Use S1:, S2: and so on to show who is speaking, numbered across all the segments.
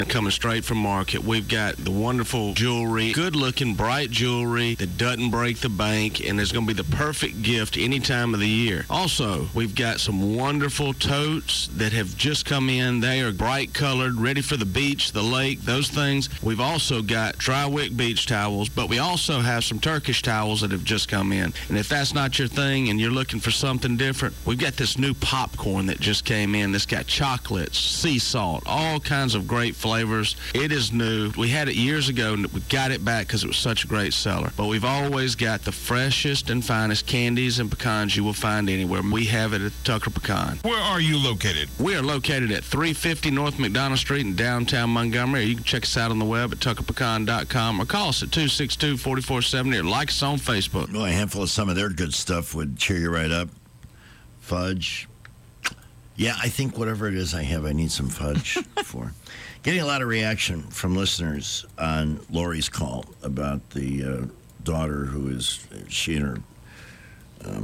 S1: coming straight from market. We've got the wonderful jewelry, good-looking, bright jewelry that doesn't break the bank, and is going to be the perfect gift any time of the year. Also, we've got some wonderful totes that have just come in. They are bright-colored, ready for the beach, the lake, those things. We've also got dry-wick beach towels, but we also have some Turkish towels that have just come in. And if that's not your thing and you're looking for something different, we've got this new popcorn that just came in that's got chocolates, sea salt, all kinds of great flavors. It is new. We had it years ago, and we got it back because it was such a great seller. But we've always got the freshest and finest candies and pecans you will find anywhere. We have it at Tucker Pecan.
S2: Where are you located?
S1: We are located at 350 North McDonough Street in downtown Montgomery. You can check us out on the web at tuckerpecan.com or call us at 262-4470 or like us on Facebook.
S3: Well, a handful of some of their good stuff would cheer you right up. Fudge. Yeah, I think whatever it is I have, I need some fudge for. Getting a lot of reaction from listeners on Lori's call about the daughter who is, she and her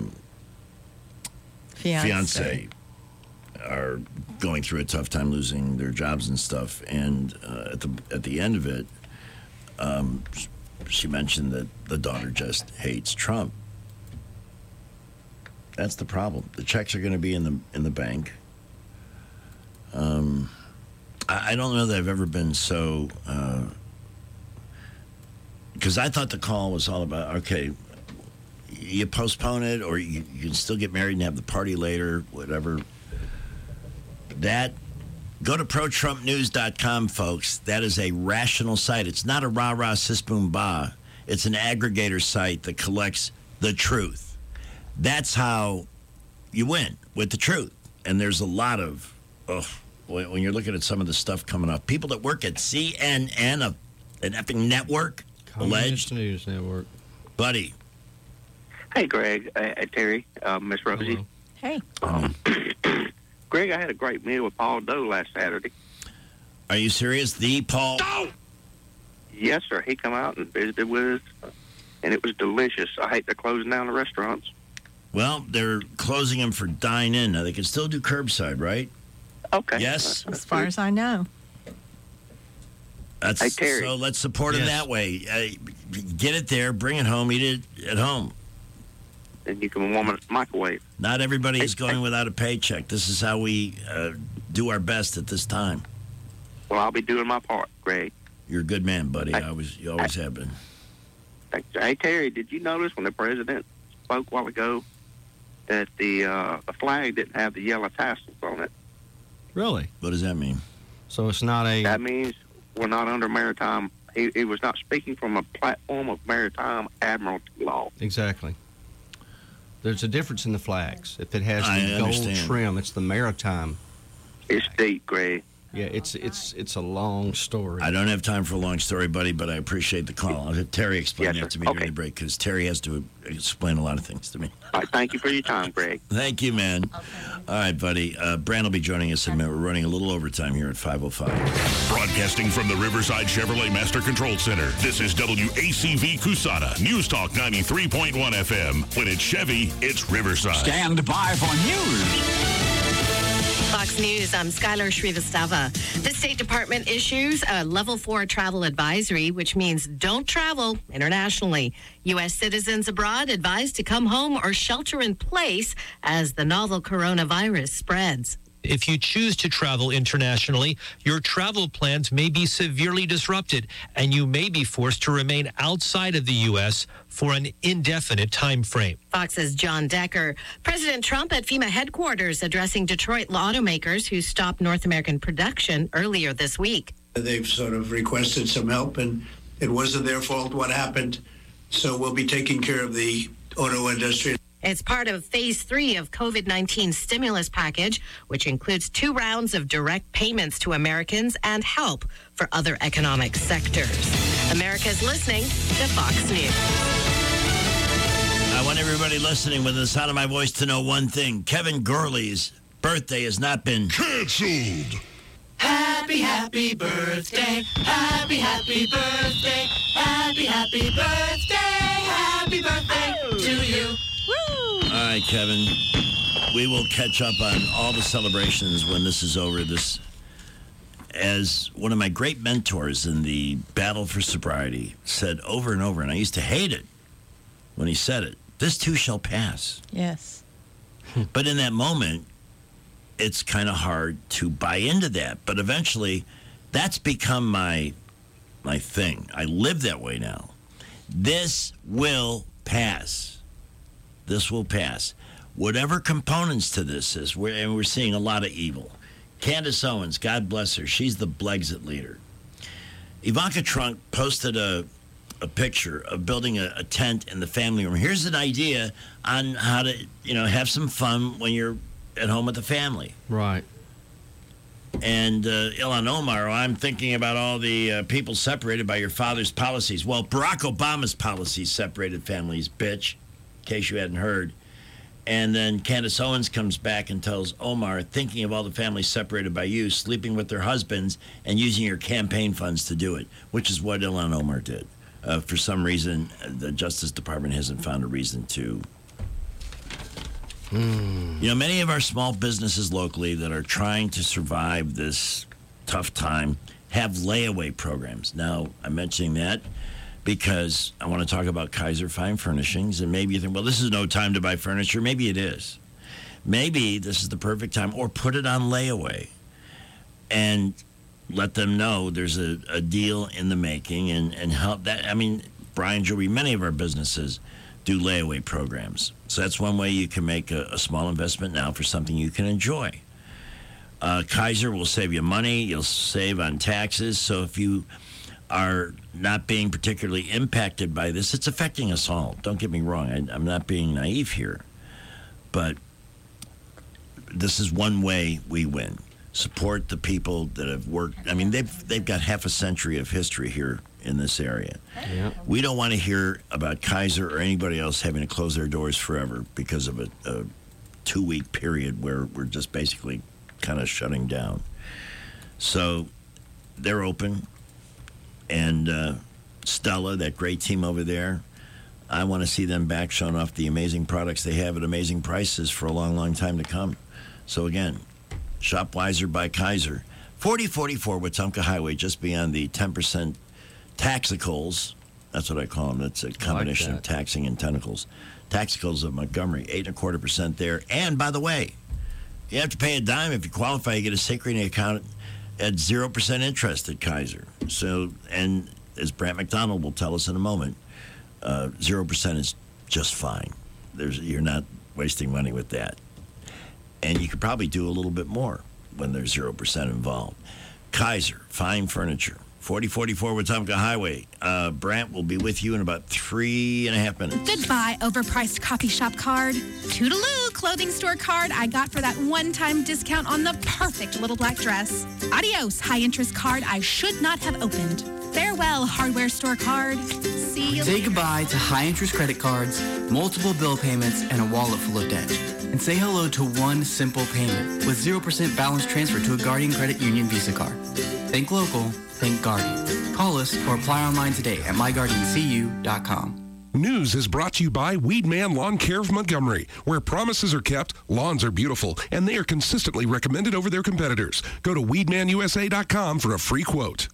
S3: fiance are going through a tough time losing their jobs and stuff. And at the end of it, she mentioned that the daughter just hates Trump. That's the problem. The checks are going to be in the bank. I don't know that I've ever been so... Because I thought the call was all about, okay, you postpone it or you can still get married and have the party later, whatever. Go to ProTrumpNews.com, folks. That is a rational site. It's not a rah-rah, sis-boom-bah. It's an aggregator site that collects the truth. That's how you win, with the truth. And there's a lot of, when you're looking at some of the stuff coming up, people that work at CNN, an effing network,
S4: Communist News Network.
S3: Buddy.
S5: Hey, Greg, Terry, Miss Rosie.
S6: Hey.
S5: Greg, I had a great meal with Paul Doe last Saturday.
S3: Are you serious? The Paul Doe?
S5: Yes, sir. He come out and visited with us, and it was delicious. I hate they're closing down the restaurants.
S3: Well, they're closing them for dine-in. Now, they can still do curbside, right?
S5: Okay.
S3: Yes?
S6: As far as I know.
S5: Hey, Terry.
S3: So let's support him that way. Get it there, bring it home, eat it at home.
S5: And you can warm it in the microwave.
S3: Not everybody is going without a paycheck. This is how we do our best at this time.
S5: Well, I'll be doing my part, Greg.
S3: You're a good man, buddy. You always have been.
S5: Hey, Terry, did you notice when the president spoke a while ago that the flag didn't have the yellow tassels on it?
S4: Really?
S3: What does that mean?
S4: So it's not a...
S5: That means we're not under maritime... He was not speaking from a platform of maritime admiralty law.
S4: Exactly. There's a difference in the flags. If it has the gold trim, it's the maritime.
S5: It's deep, Greg.
S4: Yeah, it's a long story.
S3: I don't have time for a long story, buddy, but I appreciate the call. I'll have Terry explain that to me during the break, because Terry has to explain a lot of things to me.
S5: All right, thank you for your time, Greg.
S3: Thank you, man. Okay. All right, buddy. Brand will be joining us in a minute. We're running a little overtime here at 5:05.
S2: Broadcasting from the Riverside Chevrolet Master Control Center, this is WACV Cusana, News Talk 93.1 FM. When it's Chevy, it's Riverside.
S7: Stand by for news.
S8: Fox News, I'm Skylar Srivastava. The State Department issues a Level 4 travel advisory, which means don't travel internationally. U.S. citizens abroad advised to come home or shelter in place as the novel coronavirus spreads.
S9: If you choose to travel internationally, your travel plans may be severely disrupted, and you may be forced to remain outside of the U.S. for an indefinite time frame.
S8: Fox's John Decker. President Trump at FEMA headquarters addressing Detroit automakers who stopped North American production earlier this week.
S10: They've sort of requested some help, and it wasn't their fault what happened, so we'll be taking care of the auto industry.
S8: It's part of Phase 3 of COVID-19 stimulus package, which includes 2 rounds of direct payments to Americans and help for other economic sectors. America's listening to Fox News.
S3: I want everybody listening with the sound of my voice to know one thing. Kevin Gurley's birthday has not been canceled.
S11: Happy, happy birthday. Happy, happy birthday. Happy, happy birthday. Happy birthday to you.
S3: All right, Kevin. We will catch up on all the celebrations when this is over. as one of my great mentors in the battle for sobriety said over and over, and I used to hate it when he said it, this too shall pass.
S6: Yes.
S3: But in that moment, it's kind of hard to buy into that. But eventually, that's become my thing. I live that way now. This will pass. This will pass. Whatever components to this is, we're seeing a lot of evil. Candace Owens, God bless her, she's the Brexit leader. Ivanka Trump posted a picture of building a tent in the family room. Here's an idea on how to, have some fun when you're at home with the family.
S4: Right.
S3: And Ilhan Omar, I'm thinking about all the people separated by your father's policies. Well, Barack Obama's policies separated families, bitch, in case you hadn't heard. And then Candace Owens comes back and tells Omar, thinking of all the families separated by you, sleeping with their husbands, and using your campaign funds to do it, which is what Ilhan Omar did. For some reason, the Justice Department hasn't found a reason to. Many of our small businesses locally that are trying to survive this tough time have layaway programs. Now, I'm mentioning that because I want to talk about Kaiser Fine Furnishings, and maybe you think, well, this is no time to buy furniture. Maybe it is. Maybe this is the perfect time, or put it on layaway and let them know there's a deal in the making and help that. I mean, Brian Jewelry, many of our businesses do layaway programs. So that's one way you can make a small investment now for something you can enjoy. Kaiser will save you money. You'll save on taxes. So if you are not being particularly impacted by this, it's affecting us all. Don't get me wrong. I'm not being naive here. But this is one way we win. Support the people that have worked. I mean, they've got half a century of history here in this area. Yep. We don't want to hear about Kaiser or anybody else having to close their doors forever because of a 2-week period where we're just basically kind of shutting down. So they're open. And Stella, that great team over there, I want to see them back showing off the amazing products they have at amazing prices for a long, long time to come. So again, Shop Wiser by Kaiser. 4044 Wetumpka Highway, just beyond the 10% taxicals. That's what I call them. That's a combination of taxing and tentacles. Taxicals of Montgomery, 8.25% there. And by the way, you have to pay a dime if you qualify. You get a Synchrony account at 0% interest at Kaiser. So, and as Brant McDonald will tell us in a moment, 0% is just fine. You're not wasting money with that. And you could probably do a little bit more when there's 0% involved. Kaiser, Fine Furniture, 4044 Wetumpka Highway. Brant will be with you in about 3.5 minutes.
S12: Goodbye, overpriced coffee shop card. Toodaloo, clothing store card I got for that one-time discount on the perfect little black dress. Adios, high-interest card I should not have opened. Farewell, hardware store card. See you
S13: Say
S12: later.
S13: goodbye to high-interest credit cards, multiple bill payments, and a wallet full of debt. And say hello to one simple payment with 0% balance transfer to a Guardian Credit Union Visa card. Think local, think Guardian. Call us or apply online today at myguardiancu.com.
S14: News is brought to you by Weedman Lawn Care of Montgomery, where promises are kept, lawns are beautiful, and they are consistently recommended over their competitors. Go to weedmanusa.com for a free quote.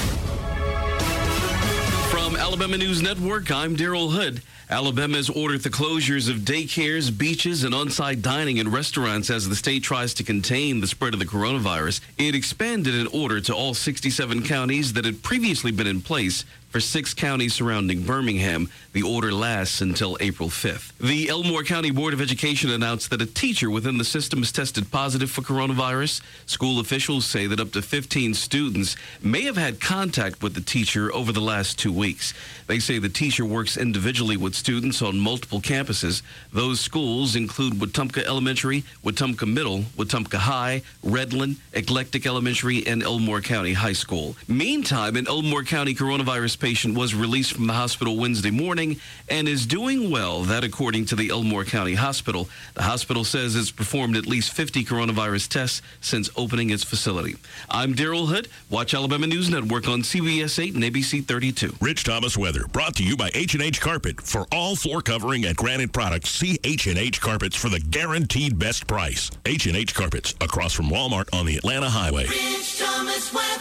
S15: From Alabama News Network, I'm Daryl Hood. Alabama has ordered the closures of daycares, beaches, and on-site dining in restaurants as the state tries to contain the spread of the coronavirus. It expanded an order to all 67 counties that had previously been in place for 6 counties surrounding Birmingham. The order lasts until April 5th. The Elmore County Board of Education announced that a teacher within the system has tested positive for coronavirus. School officials say that up to 15 students may have had contact with the teacher over the last 2 weeks. They say the teacher works individually with students on multiple campuses. Those schools include Wetumpka Elementary, Wetumpka Middle, Wetumpka High, Redland, Eclectic Elementary, and Elmore County High School. Meantime, an Elmore County coronavirus patient was released from the hospital Wednesday morning and is doing well. That according to the Elmore County Hospital. The hospital says it's performed at least 50 coronavirus tests since opening its facility. I'm Daryl Hood. Watch Alabama News Network on CBS 8 and ABC 32.
S2: Rich Thomas Weather, brought to you by H&H Carpet. For all floor covering and granite products, see H&H Carpets for the guaranteed best price. H&H Carpets, across from Walmart on the Atlanta Highway.
S11: Rich Thomas Weather.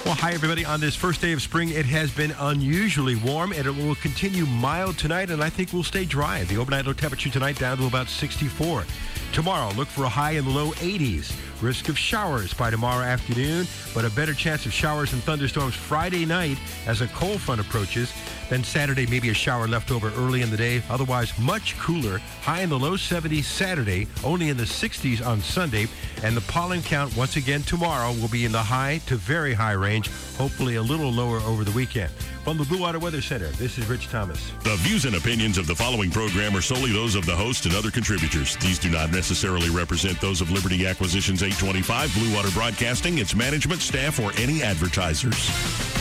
S6: Well, hi, everybody. On this first day of spring, it has been unusually warm, and it will continue mild tonight, and I think we'll stay dry. The overnight low temperature tonight down to about 64. Tomorrow, look for a high in the low 80s. Risk of showers by tomorrow afternoon, but a better chance of showers and thunderstorms Friday night as a cold front approaches. Then Saturday, maybe a shower left over early in the day. Otherwise, much cooler. High in the low 70s Saturday, only in the 60s on Sunday. And the pollen count, once again, tomorrow will be in the high to very high range, hopefully a little lower over the weekend. From the Blue Water Weather Center, this is Rich Thomas.
S2: The views and opinions of the following program are solely those of the host and other contributors. These do not necessarily represent those of Liberty Acquisitions 825, Blue Water Broadcasting, its management, staff, or any advertisers.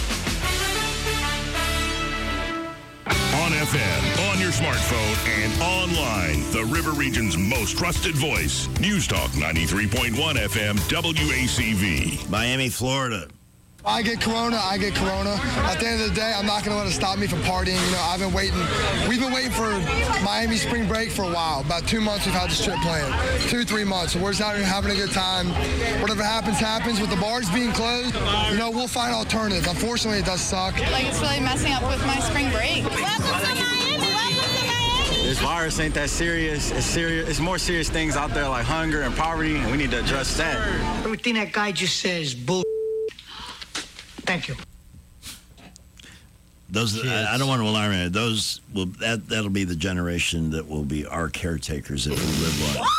S2: On FM, on your smartphone, and online, the River Region's most trusted voice. News Talk 93.1 FM, WACV.
S3: Miami, Florida.
S16: I get corona. At the end of the day, I'm not going to let it stop me from partying. You know, I've been waiting. We've been waiting for Miami spring break for a while. About 2 months we've had this trip planned. 2-3 months. So we're just out here having a good time. Whatever happens. With the bars being closed, you know, we'll find alternatives. Unfortunately, it does suck.
S17: Like, it's really messing up with my spring break. Welcome to Miami.
S18: This virus ain't that serious. It's serious. It's more serious things out there like hunger and poverty, and we need to address that.
S19: Everything that guy just says, bull. Thank you.
S3: Those I don't want to alarm you. Those will that'll be the generation that will be our caretakers if we live long.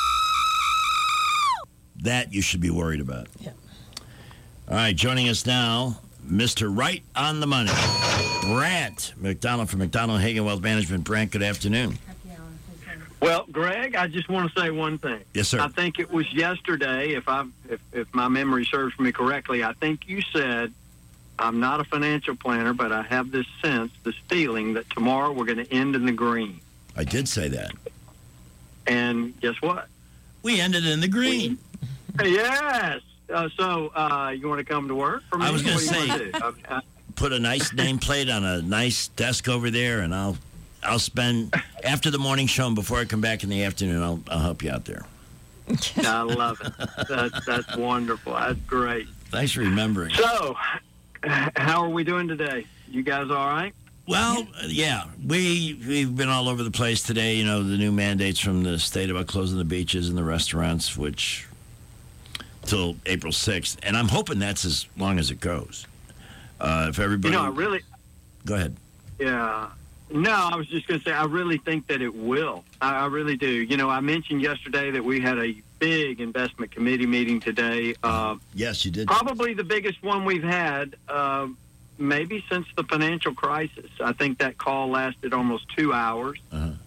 S3: That you should be worried about.
S19: Yeah.
S3: All right, joining us now, Mr. Right on the Money, Brant McDonald from McDonald Hagen Wealth Management. Brant, good afternoon.
S20: Well, Greg, I just want to say one thing.
S3: Yes, sir.
S20: I think it was yesterday, if my memory serves me correctly, I think you said, I'm not a financial planner, but I have this sense, this feeling that tomorrow we're going to end in the green.
S3: I did say that.
S20: And guess what?
S3: We ended in the green.
S20: Yes. So you want to come to work for me?
S3: I was going to
S20: What do you
S3: say,
S20: wanna do?
S3: put a nice nameplate on a nice desk over there, and I'll spend, after the morning show and before I come back in the afternoon, I'll help you out there.
S20: I love it. That's wonderful. That's great.
S3: Thanks for remembering.
S20: So, how are we doing today? You guys all right?
S3: Well, yeah. We've been all over the place today. You know, the new mandates from the state about closing the beaches and the restaurants, which till April 6th. And I'm hoping that's as long as it goes. If everybody...
S20: You know, I really...
S3: Go ahead.
S20: Yeah. No, I was just going to say, I really think that it will. I really do. You know, I mentioned yesterday that we had a big investment committee meeting today.
S3: Yes, you did.
S20: Probably the biggest one we've had maybe since the financial crisis. I think that call lasted almost 2 hours.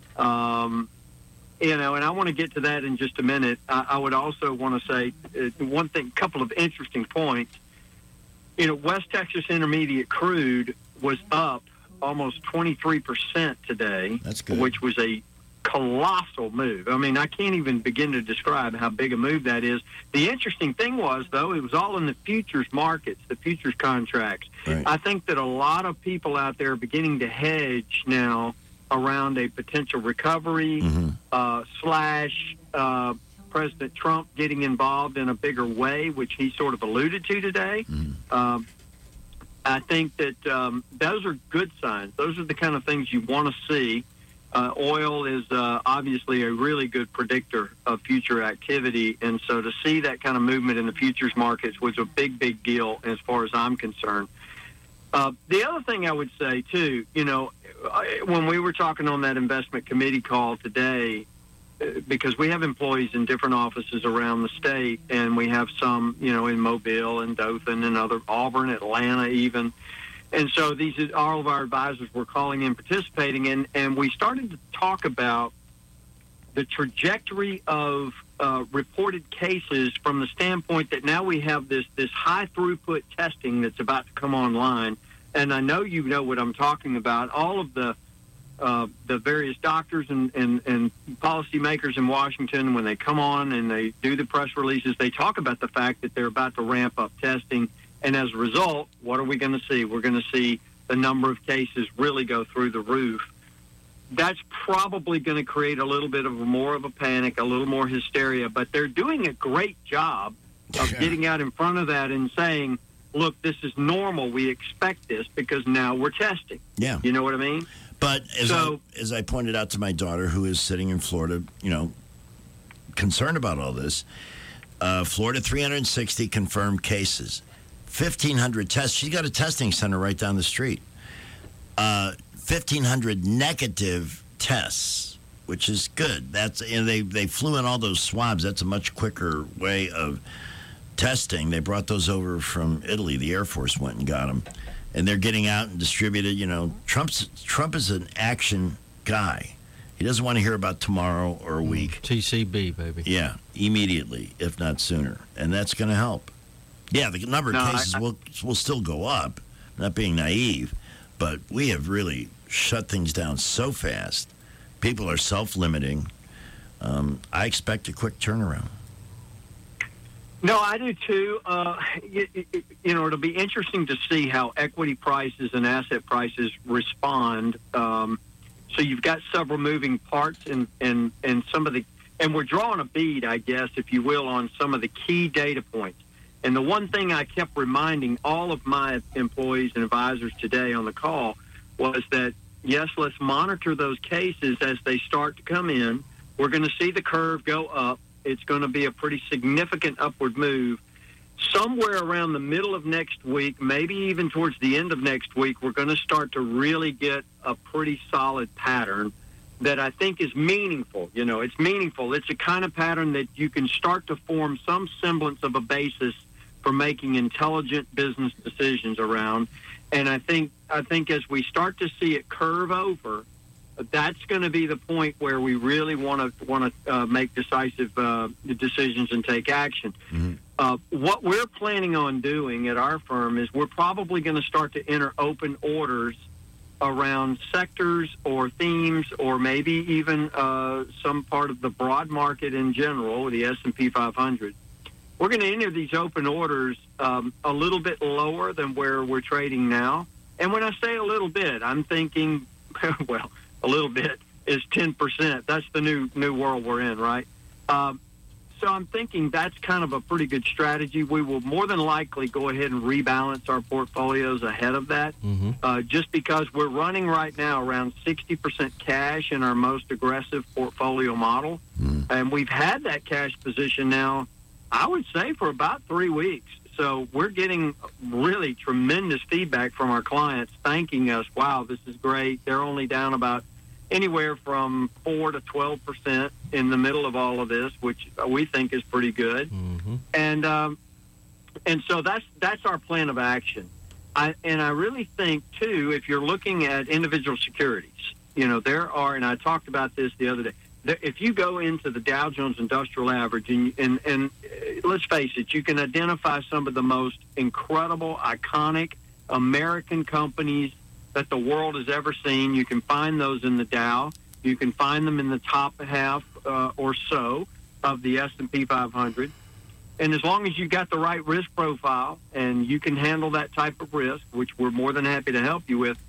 S20: You know, and I want to get to that in just a minute. I would also want to say one thing, couple of interesting points. You know, West Texas Intermediate crude was up almost 23% today.
S3: That's good.
S20: Which was a colossal move. I mean, I can't even begin to describe how big a move that is. The interesting thing was, though, it was all in the futures markets, the futures contracts.
S3: Right.
S20: I think that a lot of people out there are beginning to hedge now around a potential recovery slash President Trump getting involved in a bigger way, which he sort of alluded to today. I think that those are good signs. Those are the kind of things you want to see. Oil is obviously a really good predictor of future activity, and so to see that kind of movement in the futures markets was a big, big deal as far as I'm concerned. The other thing I would say, too, you know, when we were talking on that investment committee call today, because we have employees in different offices around the state, and we have some, you know, in Mobile and Dothan and other, Auburn, Atlanta even. And so all of our advisors were calling in, participating, and we started to talk about the trajectory of reported cases from the standpoint that now we have this high throughput testing that's about to come online. And I know you know what I'm talking about. All of the various doctors and policymakers in Washington, when they come on and they do the press releases, they talk about the fact that they're about to ramp up testing. And as a result, what are we going to see? We're going to see the number of cases really go through the roof. That's probably going to create a little bit of more of a panic, a little more hysteria, but they're doing a great job of getting out in front of that and saying, look, this is normal. We expect this because now we're testing.
S3: Yeah.
S20: You know what I mean?
S3: But as I pointed out to my daughter, who is sitting in Florida, concerned about all this, Florida 360 confirmed cases, 1,500 tests. She's got a testing center right down the street. 1,500 negative tests, which is good. That's they flew in all those swabs. That's a much quicker way of testing. They brought those over from Italy. The Air Force went and got them, and they're getting out and distributed. Trump is an action guy. He doesn't want to hear about tomorrow or a week.
S4: TCB, baby.
S3: Yeah, immediately, if not sooner, and that's going to help. Yeah, the number of cases will still go up. Not being naive, but we have really shut things down so fast. People are self-limiting. I expect a quick turnaround.
S20: No, I do too. It'll be interesting to see how equity prices and asset prices respond. So you've got several moving parts and some of the, and we're drawing a bead, I guess, if you will, on some of the key data points. And the one thing I kept reminding all of my employees and advisors today on the call was that, yes, let's monitor those cases as they start to come in. We're going to see the curve go up. It's going to be a pretty significant upward move. Somewhere around the middle of next week, maybe even towards the end of next week, we're going to start to really get a pretty solid pattern that I think is meaningful. It's meaningful. It's a kind of pattern that you can start to form some semblance of a basis for making intelligent business decisions around. And I think as we start to see it curve over, that's going to be the point where we really want to make decisive decisions and take action. Mm-hmm. What we're planning on doing at our firm is we're probably going to start to enter open orders around sectors or themes or maybe even some part of the broad market in general, the S&P 500. We're going to enter these open orders a little bit lower than where we're trading now. And when I say a little bit, I'm thinking, well, a little bit is 10%. That's the new world we're in, right? So I'm thinking that's kind of a pretty good strategy. We will more than likely go ahead and rebalance our portfolios ahead of that, just because we're running right now around 60% cash in our most aggressive portfolio model. And we've had that cash position now, I would say, for about 3 weeks. So we're getting really tremendous feedback from our clients thanking us. Wow, this is great. They're only down about anywhere from 4 to 12% in the middle of all of this, which we think is pretty good. Mm-hmm. And so that's our plan of action. I really think too, if you're looking at individual securities, there are, and I talked about this the other day. If you go into the Dow Jones Industrial Average, and let's face it, you can identify some of the most incredible, iconic American companies that the world has ever seen. You can find those in the Dow. You can find them in the top half or so of the S&P 500. And as long as you've got the right risk profile and you can handle that type of risk, which we're more than happy to help you with,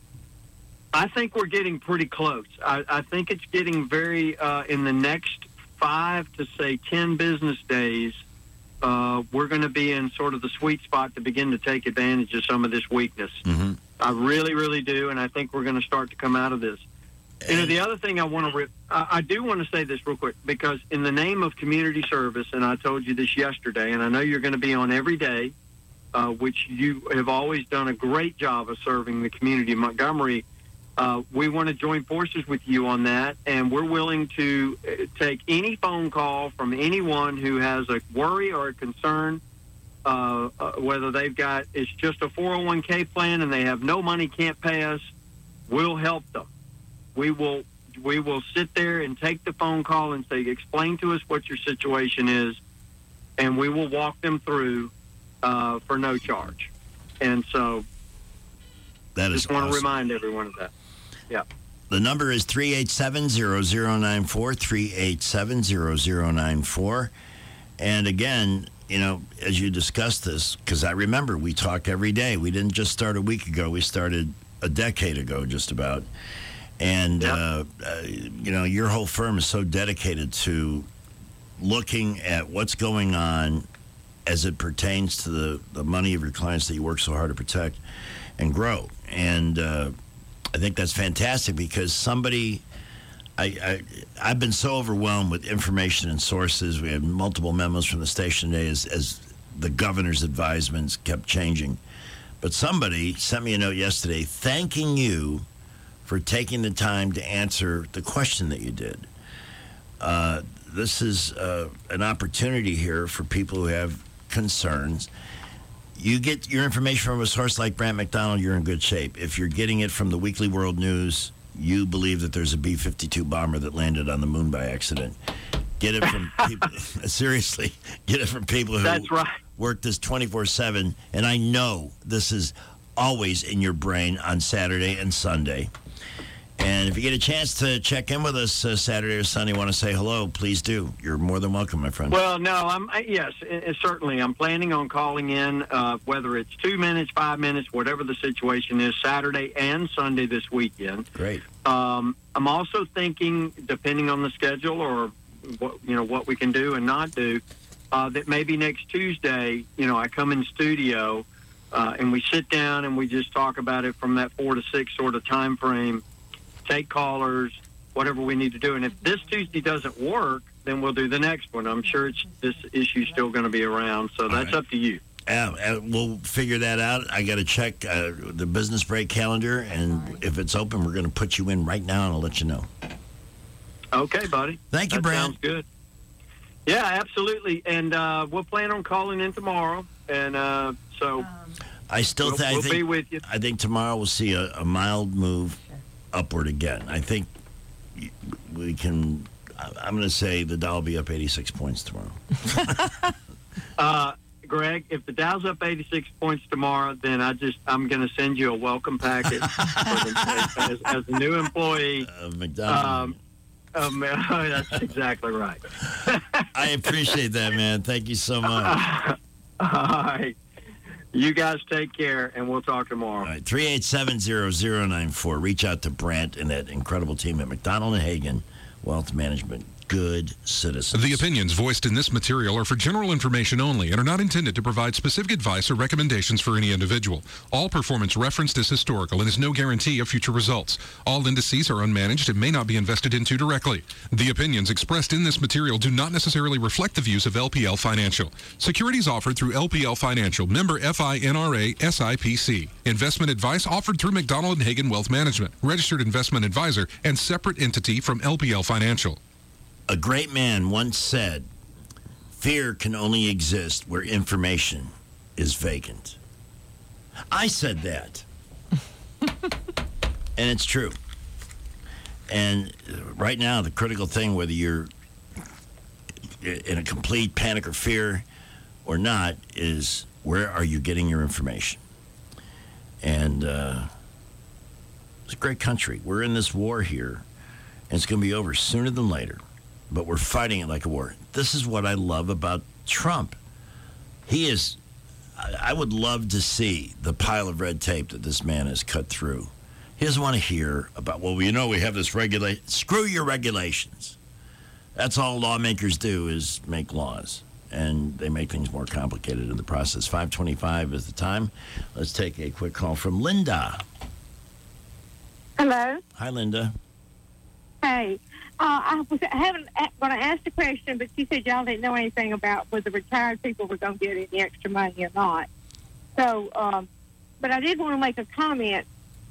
S20: I think we're getting pretty close. I think it's getting very, in the next 5 to, say, 10 business days, we're going to be in sort of the sweet spot to begin to take advantage of some of this weakness. Mm-hmm. I really, really do, and I think we're going to start to come out of this. The other thing I do want to say this real quick, because in the name of community service, and I told you this yesterday, and I know you're going to be on every day, which you have always done a great job of serving the community of Montgomery. We want to join forces with you on that, and we're willing to take any phone call from anyone who has a worry or a concern, whether it's just a 401k plan and they have no money, can't pay us. We'll help them. We will sit there and take the phone call and say, explain to us what your situation is, and we will walk them through for no charge. And so
S3: that is
S20: just want
S3: awesome.
S20: to remind everyone of that. Yeah.
S3: The number is 387-0094, 387-0094. And again, as you discussed this, because I remember we talk every day. We didn't just start a week ago. We started a decade ago, just about. And, your whole firm is so dedicated to looking at what's going on as it pertains to the money of your clients that you work so hard to protect and grow. And I think that's fantastic because somebody, I've been so overwhelmed with information and sources. We had multiple memos from the station today as the governor's advisements kept changing. But somebody sent me a note yesterday thanking you for taking the time to answer the question that you did. This is an opportunity here for people who have concerns. You get your information from a source like Brant McDonald, you're in good shape. If you're getting it from the Weekly World News, you believe that there's a B-52 bomber that landed on the moon by accident. Get it from people, seriously, get it from people who work this 24/7. And I know this is always in your brain on Saturday and Sunday. And if you get a chance to check in with us Saturday or Sunday, want to say hello, please do. You're more than welcome, my friend.
S20: Well, no, yes, certainly. I'm planning on calling in, whether it's 2 minutes, 5 minutes, whatever the situation is, Saturday and Sunday this weekend.
S3: Great.
S20: I'm also thinking, depending on the schedule or what we can do and not do, that maybe next Tuesday, I come in studio and we sit down and we just talk about it from that 4 to 6 sort of time frame. Take callers, whatever we need to do. And if this Tuesday doesn't work, then we'll do the next one. I'm sure this issue's still going to be around, so that's up to you.
S3: We'll figure that out. I got to check the business break calendar, and if it's open, we're going to put you in right now, and I'll let you know.
S20: Okay, buddy.
S3: Thank you, Brant.
S20: Sounds good. Yeah, absolutely. And we'll plan on calling in tomorrow, and so
S3: I still
S20: we'll be with you.
S3: I think tomorrow we'll see a mild move upward again. I think we can. I'm going to say the Dow will be up 86 points tomorrow.
S20: Greg, if the Dow's up 86 points tomorrow, then I'm going to send you a welcome package as a new employee
S3: of McDonald's.
S20: That's exactly right.
S3: I appreciate that, man. Thank you so much.
S20: All right. You guys take care, and we'll talk tomorrow.
S3: All right, 387-0094. Reach out to Brant and that incredible team at McDonald & Hagen Wealth Management. Good citizens.
S14: The opinions voiced in this material are for general information only and are not intended to provide specific advice or recommendations for any individual. All performance referenced is historical and is no guarantee of future results. All indices are unmanaged and may not be invested into directly. The opinions expressed in this material do not necessarily reflect the views of LPL Financial. Securities offered through LPL Financial, member FINRA SIPC. Investment advice offered through McDonald & Hagen Wealth Management, registered investment advisor and separate entity from LPL Financial.
S3: A great man once said, fear can only exist where information is vacant. I said that. And it's true. And right now, the critical thing, whether you're in a complete panic or fear or not, is where are you getting your information? And it's a great country. We're in this war here, and it's going to be over sooner than later. But we're fighting it like a war. This is what I love about Trump. I would love to see the pile of red tape that this man has cut through. He doesn't want to hear about, we have this regulation. Screw your regulations. That's all lawmakers do is make laws. And they make things more complicated in the process. 5:25 is the time. Let's take a quick call from Linda.
S21: Hello.
S3: Hi, Linda.
S21: Hey. I was going to ask the question, but you said y'all didn't know anything about whether retired people were going to get any extra money or not. So, but I did want to make a comment.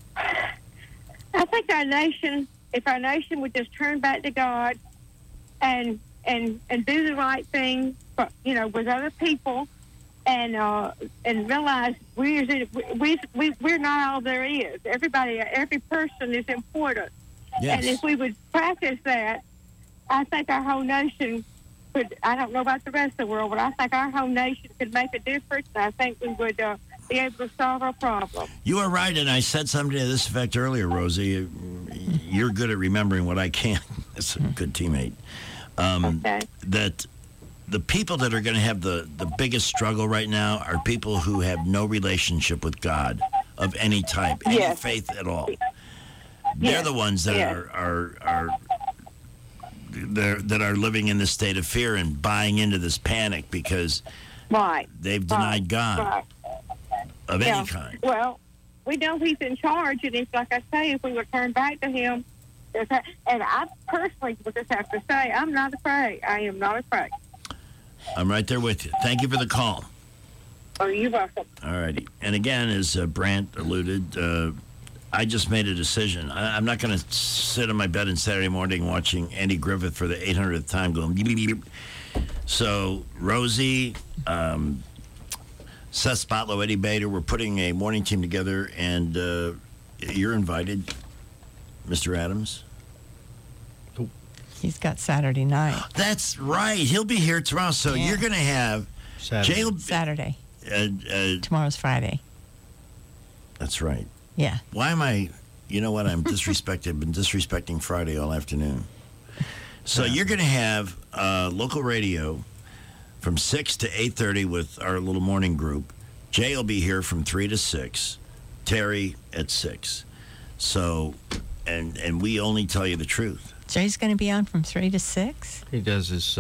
S21: I think if our nation would just turn back to God and do the right thing, with other people, and realize we're not all there is. Every person is important. Yes. And if we would practice that, I think our whole nation could, I don't know about the rest of the world, but I think our whole nation could make a difference. And I think we would be able to solve our problem.
S3: You are right, and I said something to this effect earlier, Rosie. You're good at remembering what I can't. That's a good teammate. Okay. That the people that are going to have the biggest struggle right now are people who have no relationship with God of any type, any faith at all. They're the ones that are living in this state of fear and buying into this panic because
S21: Right.
S3: They've denied God of any kind.
S21: Well, we know he's in charge, and it's like I say, if we return back to him, and I personally would just have to say, I'm not afraid. I am not afraid.
S3: I'm right there with you. Thank you for the call.
S21: Oh, you're welcome.
S3: All righty. And again, as Brant alluded, I just made a decision. I'm not going to sit on my bed on Saturday morning watching Andy Griffith for the 800th time going, beep, beep, beep. So Rosie, Seth Spotlow, Eddie Bader, we're putting a morning team together, and you're invited, Mr. Adams.
S1: He's got Saturday night.
S3: That's right. He'll be here tomorrow. So you're going to have
S1: Saturday. Tomorrow's Friday.
S3: That's right.
S1: Yeah.
S3: Why am I? You know what? I'm disrespected. I've been disrespecting Friday all afternoon. So you're going to have local radio from 6 to 8:30 with our little morning group. Jay will be here from 3 to 6. Terry at 6. So, and we only tell you the truth.
S1: Jay's going to be on from 3 to 6?
S4: He does his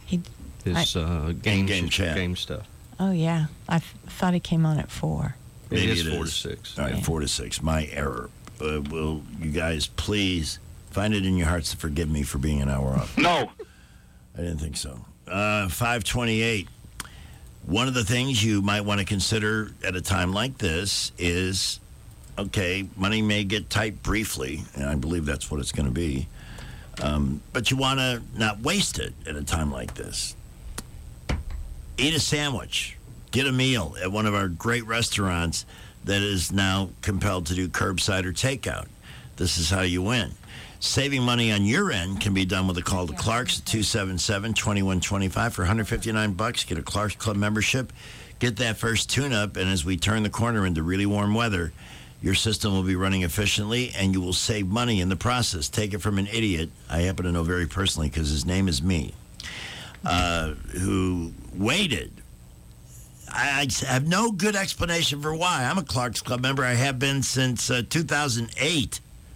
S4: game stuff.
S1: Oh, yeah. I thought he came on at 4.
S3: Maybe
S4: it is
S3: it
S4: 4
S3: is.
S4: to 6.
S3: All right,
S4: Yeah.
S3: 4 to 6. My error. Will you guys please find it in your hearts to forgive me for being an hour off?
S5: No.
S3: I didn't think so. 528. One of the things you might want to consider at a time like this is, okay, money may get tight briefly, and I believe that's what it's going to be, but you want to not waste it at a time like this. Eat a sandwich. Get a meal at one of our great restaurants that is now compelled to do curbside or takeout. This is how you win. Saving money on your end can be done with a call to Clark's at 277-2125 for $159. Get a Clark's Club membership. Get that first tune-up, and as we turn the corner into really warm weather, your system will be running efficiently, and you will save money in the process. Take it from an idiot I happen to know very personally because his name is me, who waited. I have no good explanation for why. I'm a Clark's Club member. I have been since 2008.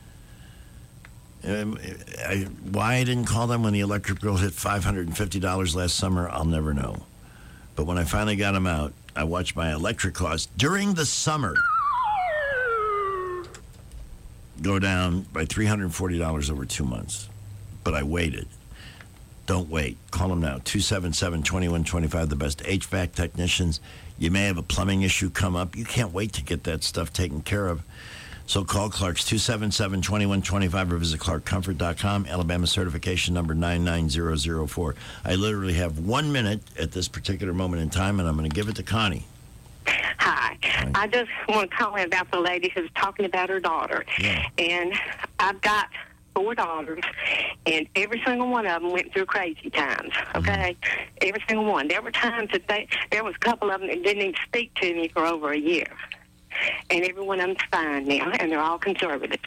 S3: Why I didn't call them when the electric bill hit $550 last summer, I'll never know. But when I finally got them out, I watched my electric costs during the summer go down by $340 over 2 months. But I waited. Don't wait. Call them now. 277-2125, the best HVAC technicians. You may have a plumbing issue come up. You can't wait to get that stuff taken care of. So call Clark's 277-2125 or visit clarkcomfort.com. Alabama certification number 99004. I literally have 1 minute at this particular moment in time, and I'm going to give it to Connie.
S21: Hi. I just want to comment about the lady who's talking about her daughter.
S3: Yeah.
S21: And I've got 4 daughters, and every single one of them went through crazy times, okay? Every single one. There were times that there was a couple of them that didn't even speak to me for over a year. And every one of them's fine now, and they're all conservatives.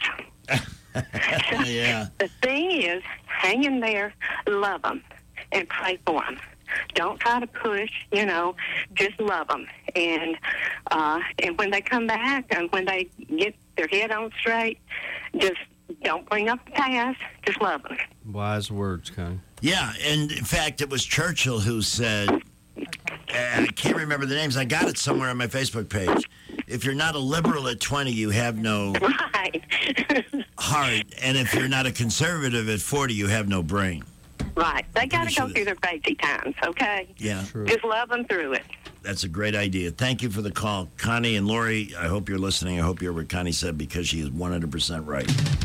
S3: Yeah.
S21: The thing is, hang in there, love them, and pray for them. Don't try to push, just love them. And when they come back and when they get their head on straight, just don't bring up the past, just love them.
S4: Wise words, Connie.
S3: Yeah, and in fact, it was Churchill who said, and I can't remember the names, I got it somewhere on my Facebook page, if you're not a liberal at 20, you have no heart, and if you're not a conservative at 40, you have no brain.
S21: Right. They got to go through their crazy times, okay?
S3: Yeah.
S21: Just love them through it.
S3: That's a great idea. Thank you for the call. Connie and Lori, I hope you're listening. I hope you heard what Connie said because she is 100% right.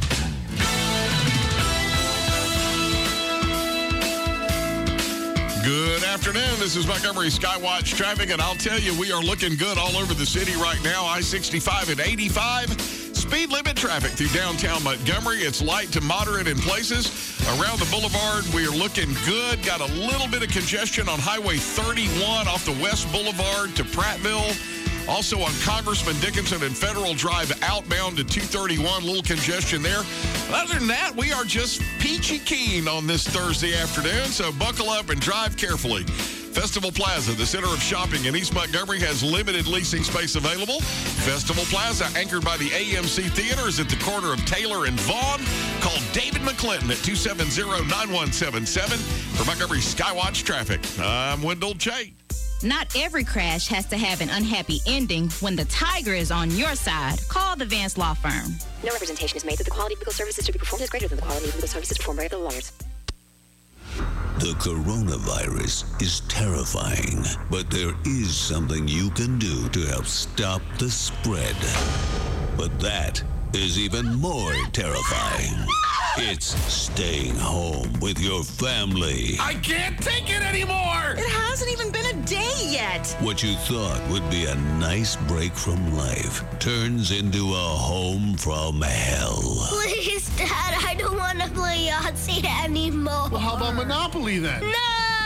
S2: Good afternoon. This is Montgomery Skywatch Traffic, and I'll tell you, we are looking good all over the city right now. I-65 at 85. Speed limit traffic through downtown Montgomery. It's light to moderate in places. Around the boulevard, we are looking good. Got a little bit of congestion on Highway 31 off the West Boulevard to Prattville. Also on Congressman Dickinson and Federal Drive outbound to 231, a little congestion there. Other than that, we are just peachy keen on this Thursday afternoon, so buckle up and drive carefully. Festival Plaza, the center of shopping in East Montgomery, has limited leasing space available. Festival Plaza, anchored by the AMC Theater, is at the corner of Taylor and Vaughn. Call David McClinton at 270-9177 for Montgomery Skywatch Traffic. I'm Wendell Chait.
S7: Not every crash has to have an unhappy ending. When the tiger is on your side, call the Vance Law Firm.
S22: No representation is made that the quality of legal services to be performed is greater than the quality of legal services performed by other lawyers.
S23: The coronavirus is terrifying, but there is something you can do to help stop the spread. But that is even more terrifying. It's staying home with your family.
S2: I can't take it anymore!
S22: It hasn't even been a day yet.
S23: What you thought would be a nice break from life turns into a home from hell.
S24: Please, Dad, I don't want to play Yahtzee anymore.
S2: Well, how about Monopoly then?
S24: No!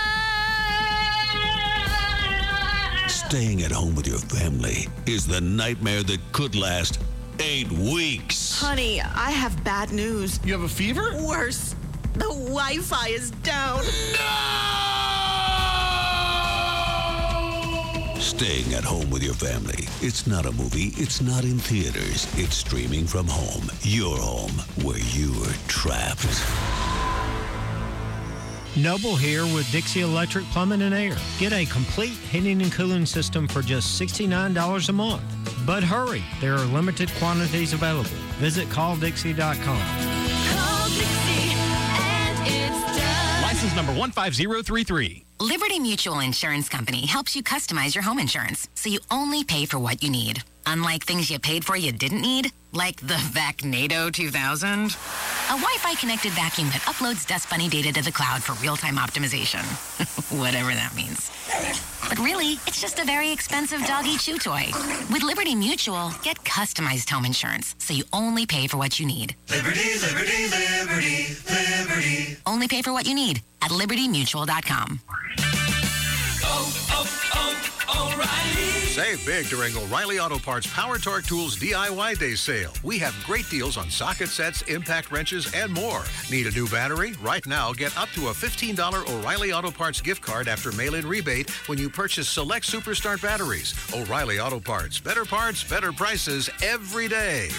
S23: Staying at home with your family is the nightmare that could last 8 weeks.
S22: Honey, I have bad news.
S2: You have a fever?
S22: Worse. The Wi-Fi is down.
S23: Staying at home with your family. It's not a movie. It's not in theaters. It's streaming from home. Your home, where you're trapped.
S25: Noble here with Dixie Electric Plumbing and Air. Get a complete heating and cooling system for just $69 a month. But hurry, there are limited quantities available. Visit calldixie.com.
S11: Call Dixie and it's done.
S26: License number 15033.
S27: Liberty Mutual Insurance Company helps you customize your home insurance so you only pay for what you need. Unlike things you paid for you didn't need, like the Vacnado 2000. A Wi-Fi connected vacuum that uploads Dust Bunny data to the cloud for real-time optimization. Whatever that means. But really, it's just a very expensive doggy chew toy. With Liberty Mutual, get customized home insurance so you only pay for what you need.
S11: Liberty, liberty, liberty, liberty.
S27: Only pay for what you need at libertymutual.com.
S28: O'Reilly. Save big during O'Reilly Auto Parts Power Torque Tools DIY Day Sale. We have great deals on socket sets, impact wrenches, and more. Need a new battery? Right now, get up to a $15 O'Reilly Auto Parts gift card after mail-in rebate when you purchase select Superstart batteries. O'Reilly Auto Parts. Better prices every day.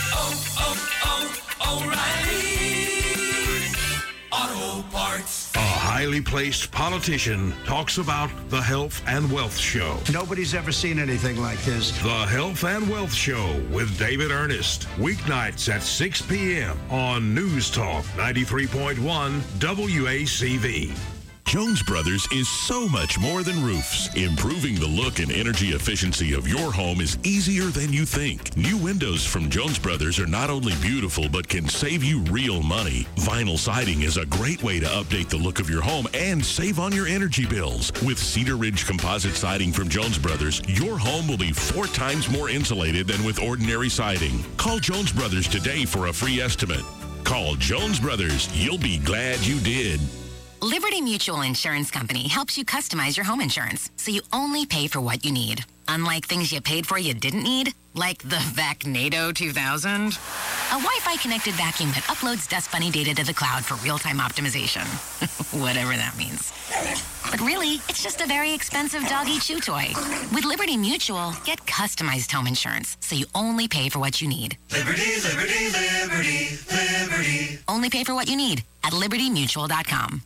S11: O'Reilly Auto Parts.
S2: A highly placed politician talks about the Health and Wealth Show.
S10: Nobody's ever seen anything like this.
S2: The Health and Wealth Show with David Ernest. Weeknights at 6 p.m. on News Talk 93.1 WACV. Jones Brothers is so much more than roofs. Improving the look and energy efficiency of your home is easier than you think. New windows from Jones Brothers are not only beautiful, but can save you real money. Vinyl siding is a great way to update the look of your home and save on your energy bills. With Cedar Ridge composite siding from Jones Brothers, your home will be 4 times more insulated than with ordinary siding. Call Jones Brothers today for a free estimate. Call Jones Brothers. You'll be glad you did.
S27: Liberty Mutual Insurance Company helps you customize your home insurance so you only pay for what you need. Unlike things you paid for you didn't need, like the Vacnado 2000. A Wi-Fi connected vacuum that uploads Dust Bunny data to the cloud for real-time optimization. Whatever that means. But really, it's just a very expensive doggy chew toy. With Liberty Mutual, get customized home insurance so you only pay for what you need.
S11: Liberty, liberty, liberty, liberty.
S27: Only pay for what you need at libertymutual.com.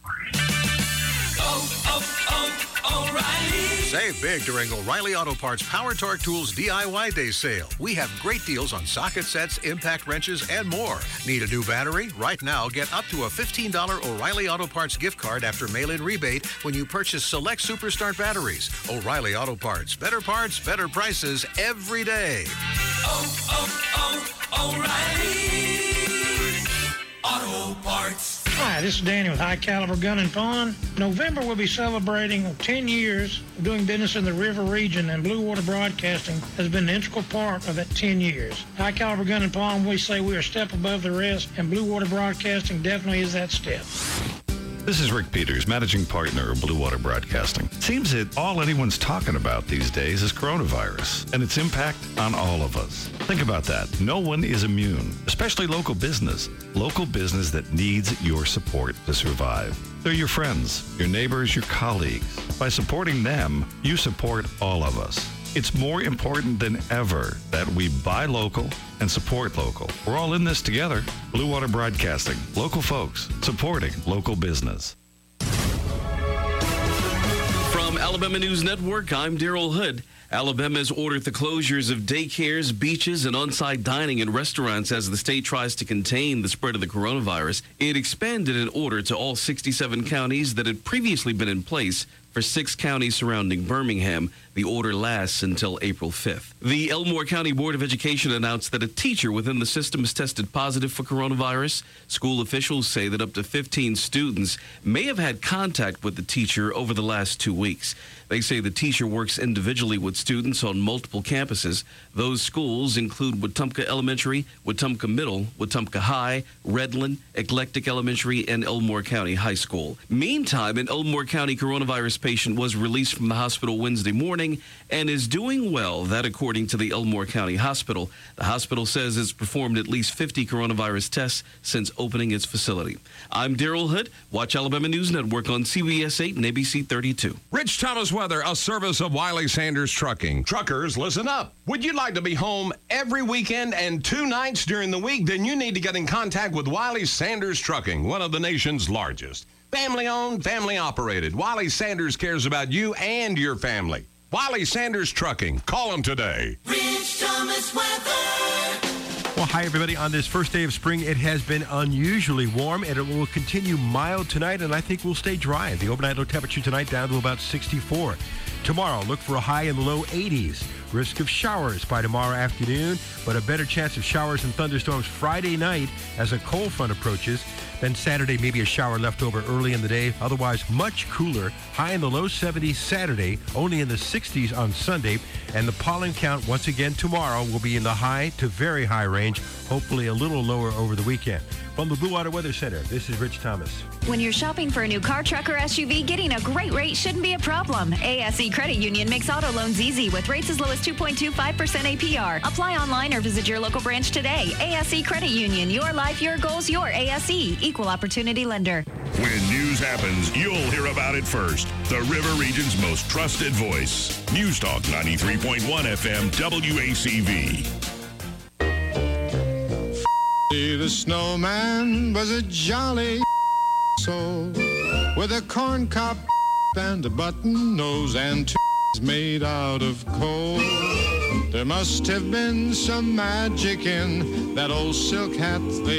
S28: O'Reilly. Save big during O'Reilly Auto Parts Power Torque Tools DIY Day Sale. We have great deals on socket sets, impact wrenches, and more. Need a new battery? Right now, get up to a $15 O'Reilly Auto Parts gift card after mail-in rebate when you purchase select Superstart batteries. O'Reilly Auto Parts. Better prices every day.
S11: O'Reilly Auto Parts.
S29: Hi, this is Danny with High Caliber Gun and Pawn. November, we'll be celebrating 10 years of doing business in the River region, and Blue Water Broadcasting has been an integral part of that 10 years. High Caliber Gun and Pawn, we say we are a step above the rest, and Blue Water Broadcasting definitely is that step.
S30: This is Rick Peters, managing partner of Blue Water Broadcasting. Seems that all anyone's talking about these days is coronavirus and its impact on all of us. Think about that. No one is immune, especially local business that needs your support to survive. They're your friends, your neighbors, your colleagues. By supporting them, you support all of us. It's more important than ever that we buy local and support local. We're all in this together. Blue Water Broadcasting, local folks supporting local business.
S15: From Alabama News Network, I'm Daryl Hood. Alabama has ordered the closures of daycares, beaches, and on-site dining and restaurants as the state tries to contain the spread of the coronavirus. It expanded an order to all 67 counties that had previously been in place for 6 counties surrounding Birmingham. The order lasts until April 5th. The Elmore County Board of Education announced that a teacher within the system has tested positive for coronavirus. School officials say that up to 15 students may have had contact with the teacher over the last 2 weeks. They say the teacher works individually with students on multiple campuses. Those schools include Wetumpka Elementary, Wetumpka Middle, Wetumpka High, Redland, Eclectic Elementary, and Elmore County High School. Meantime, an Elmore County coronavirus patient was released from the hospital Wednesday morning and is doing well, that according to the Elmore County Hospital. The hospital says it's performed at least 50 coronavirus tests since opening its facility. I'm Daryl Hood. Watch Alabama News Network on CBS 8 and ABC 32.
S6: Rich Thomas Weather, a service of Wiley Sanders Trucking. Truckers, listen up. Would you like to be home every weekend and 2 nights during the week? Then you need to get in contact with Wiley Sanders Trucking, one of the nation's largest. Family owned, family operated. Wiley Sanders cares about you and your family. Wiley Sanders Trucking. Call them today.
S11: Rich Thomas Weather.
S8: Well, hi, everybody. On this first day of spring, it has been unusually warm, and it will continue mild tonight, and I think we'll stay dry. The overnight low temperature tonight down to about 64. Tomorrow, look for a high in the low 80s. Risk of showers by tomorrow afternoon, but a better chance of showers and thunderstorms Friday night as a cold front approaches. Then Saturday, maybe a shower left over early in the day. Otherwise, much cooler. High in the low 70s Saturday, only in the 60s on Sunday. And the pollen count, once again, tomorrow will be in the high to very high range, hopefully a little lower over the weekend. From the Blue Water Weather Center, this is Rich Thomas.
S9: When you're shopping for a new car, truck, or SUV, getting a great rate shouldn't be a problem. ASE Credit Union makes auto loans easy with rates as low as 2.25% APR. Apply online or visit your local branch today. ASE Credit Union, your life, your goals, your ASE. Equal opportunity lender.
S2: When news happens, you'll hear about it first. The River Region's most trusted voice. News Talk 93.1 FM WACV.
S12: The snowman was a jolly soul with a corncob and a button nose and 2 made out of coal. There must have been some magic in that old silk hat they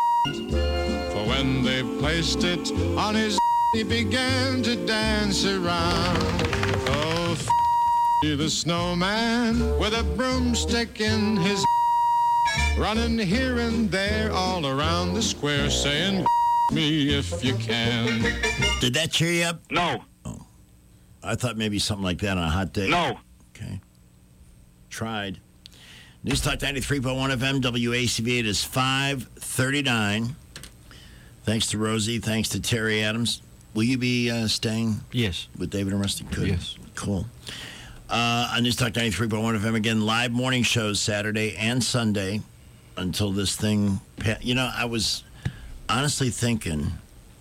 S12: for when they placed it on his he began to dance around. Oh, the snowman with a broomstick in his running here and there all around the square saying me if you can.
S3: Did that cheer you up?
S5: No.
S3: Oh. I thought maybe something like that on a hot day.
S5: No.
S3: Okay. Tried. News Talk 93.1 FM WACV. It is 5:39. Thanks to Rosie. Thanks to Terry Adams. Will you be staying?
S4: Yes.
S3: With David and Rusty? Good.
S4: Yes.
S3: Cool. On News Talk 93.1 FM, again, live morning shows Saturday and Sunday until this thing... You know, I was honestly thinking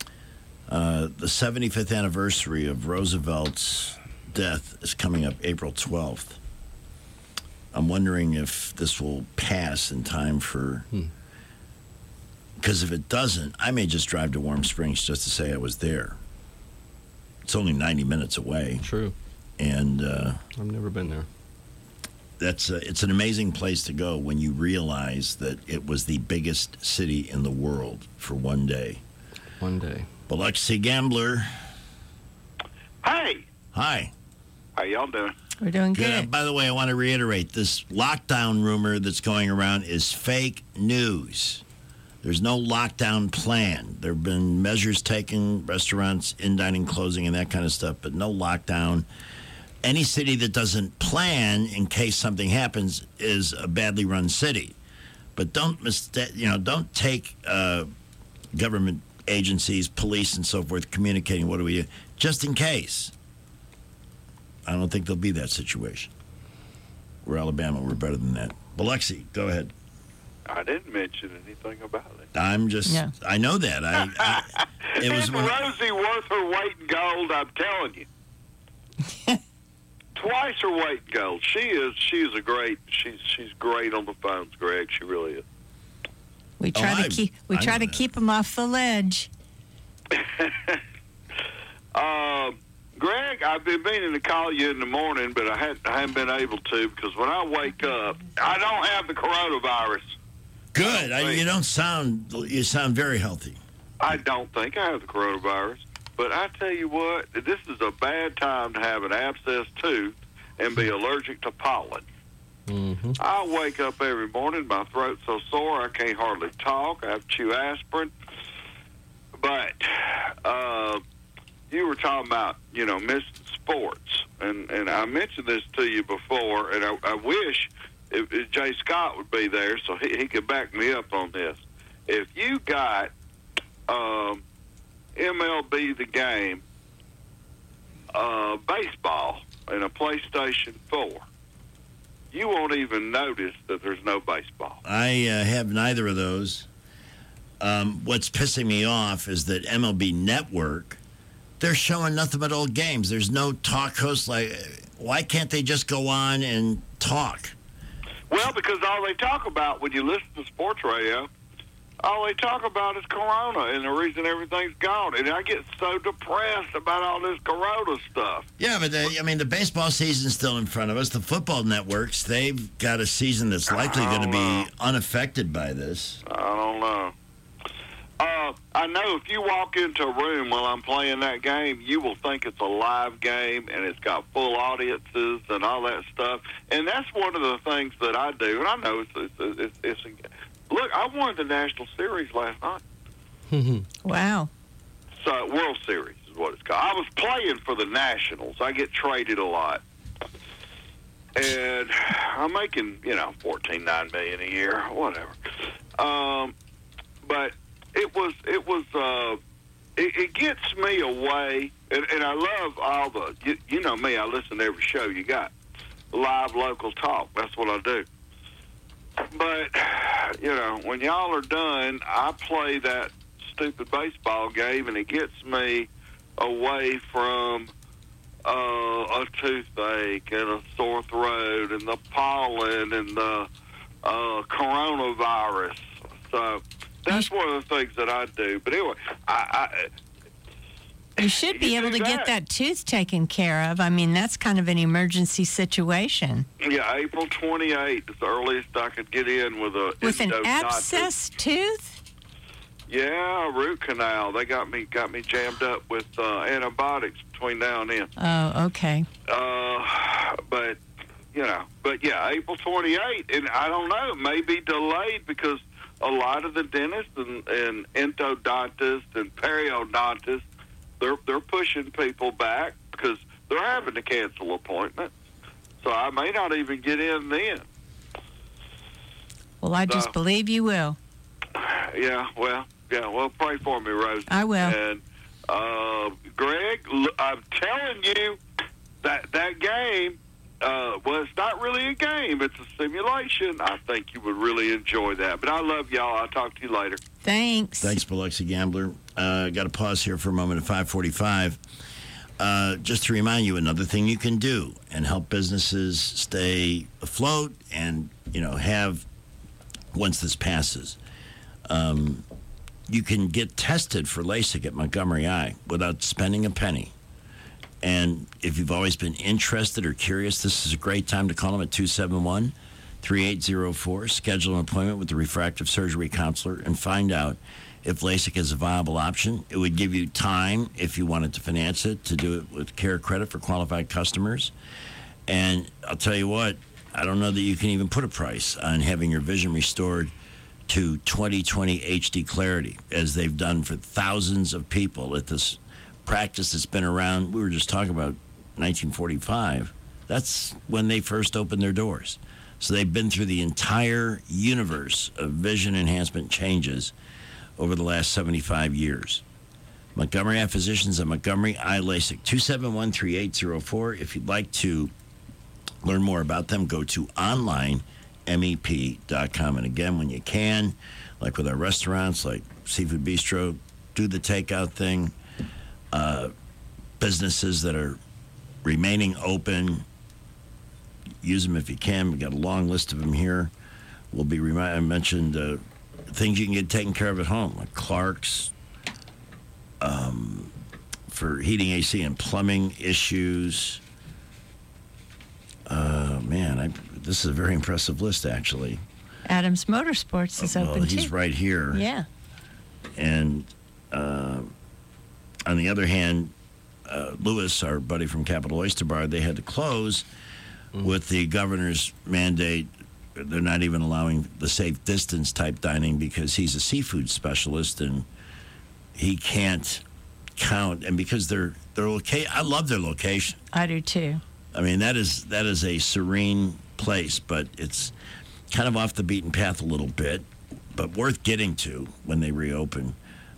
S3: the 75th anniversary of Roosevelt's death is coming up April 12th. I'm wondering if this will pass in time for... Because if it doesn't, I may just drive to Warm Springs just to say I was there. It's only 90 minutes away.
S4: True.
S3: And
S4: I've never been there.
S3: It's an amazing place to go when you realize that it was the biggest city in the world for one day.
S4: One day.
S3: Biloxi Gambler.
S5: Hey.
S3: Hi.
S5: How y'all doing?
S1: We're doing good.
S3: By the way, I want to reiterate, this lockdown rumor that's going around is fake news. There's no lockdown plan. There have been measures taken, restaurants, in-dining closing, and that kind of stuff, but no lockdown. Any city that doesn't plan in case something happens is a badly run city. But don't take government agencies, police, and so forth communicating what do we do, just in case. I don't think there'll be that situation. We're Alabama. We're better than that. Biloxi, go ahead.
S5: I didn't mention anything about it.
S3: I'm just, yeah. I know that. It was
S5: Rosie worth her weight in gold, I'm telling you. Twice her weight in gold. She's great on the phones, Greg. She really is.
S1: We try to keep them off the ledge.
S5: Greg, I've been meaning to call you in the morning, but I haven't been able to because when I wake up, I don't have the coronavirus.
S3: Good. You sound very healthy.
S5: I don't think I have the coronavirus. But I tell you what, this is a bad time to have an abscessed tooth and be allergic to pollen.
S4: Mm-hmm.
S5: I wake up every morning, my throat's so sore I can't hardly talk. I have to chew aspirin. But you were talking about, missing sports. And I mentioned this to you before, and I wish if Jay Scott would be there so he could back me up on this. If you got MLB The Game baseball and a PlayStation 4, you won't even notice that there's no baseball.
S3: I have neither of those. What's pissing me off is that MLB Network, they're showing nothing but old games. There's no talk host. Why can't they just go on and talk?
S5: Well, because all they talk about when you listen to sports radio, all they talk about is Corona and the reason everything's gone. And I get so depressed about all this Corona stuff.
S3: Yeah, but the baseball season's still in front of us. The football networks, they've got a season that's likely going to be unaffected by this.
S5: I don't know. I know if you walk into a room while I'm playing that game, you will think it's a live game and it's got full audiences and all that stuff. And that's one of the things that I do. And I know it's look, I won the National Series last night.
S1: Wow.
S5: So World Series is what it's called. I was playing for the Nationals. I get traded a lot. And I'm making, $14.9 million a year, whatever. But it gets me away, and I love all the, you know me, I listen to every show you got. Live local talk, that's what I do. But, when y'all are done, I play that stupid baseball game, and it gets me away from a toothache and a sore throat and the pollen and the coronavirus. So that's one of the things that I do. But anyway,
S1: you should be able to get that tooth taken care of. I mean, that's kind of an emergency situation.
S5: Yeah, April 28th is the earliest I could get in with
S1: an abscessed tooth.
S5: Yeah, root canal. They got me jammed up with antibiotics between now and then.
S1: Oh, okay.
S5: But yeah, April 28th, and I don't know, it may be delayed because a lot of the dentists and endodontists and periodontists, they're pushing people back because they're having to cancel appointments. So I may not even get in then.
S1: Well, I just believe you will.
S5: Yeah, well, pray for me, Rose.
S1: I will.
S5: And Greg, I'm telling you that game, well, it's not really a game. It's a simulation. I think you would really enjoy that. But I love y'all. I'll talk to you later.
S1: Thanks.
S3: Thanks, Biloxi Gambler. Got to pause here for a moment at 5:45. Just to remind you, another thing you can do and help businesses stay afloat and, have, once this passes, you can get tested for LASIK at Montgomery Eye without spending a penny. And if you've always been interested or curious, this is a great time to call them at 271-3804. Schedule an appointment with the refractive surgery counselor and find out if LASIK is a viable option. It would give you time, if you wanted to finance it, to do it with Care Credit for qualified customers. And I'll tell you what, I don't know that you can even put a price on having your vision restored to 20/20 HD clarity, as they've done for thousands of people at this practice that's been around. We were just talking about 1945. That's when they first opened their doors. So they've been through the entire universe of vision enhancement changes over the last 75 years. Montgomery Eye Physicians and Montgomery Eye LASIK, 271-3804. If you'd like to learn more about them, go to onlinemep.com. And again, when you can, like with our restaurants, like Seafood Bistro, do the takeout thing. Businesses that are remaining open, use them if you can. We've got a long list of them here. We'll be I mentioned things you can get taken care of at home, like Clark's, for heating, AC, and plumbing issues. This is a very impressive list, actually.
S1: Adams Motorsports is open, too.
S3: He's right here.
S1: Yeah.
S3: And on the other hand, Lewis, our buddy from Capital Oyster Bar, they had to close with the governor's mandate. They're not even allowing the safe distance type dining because he's a seafood specialist and he can't count. And because their location, I love their location.
S1: I do too.
S3: I mean, that is a serene place, but it's kind of off the beaten path a little bit, but worth getting to when they reopen.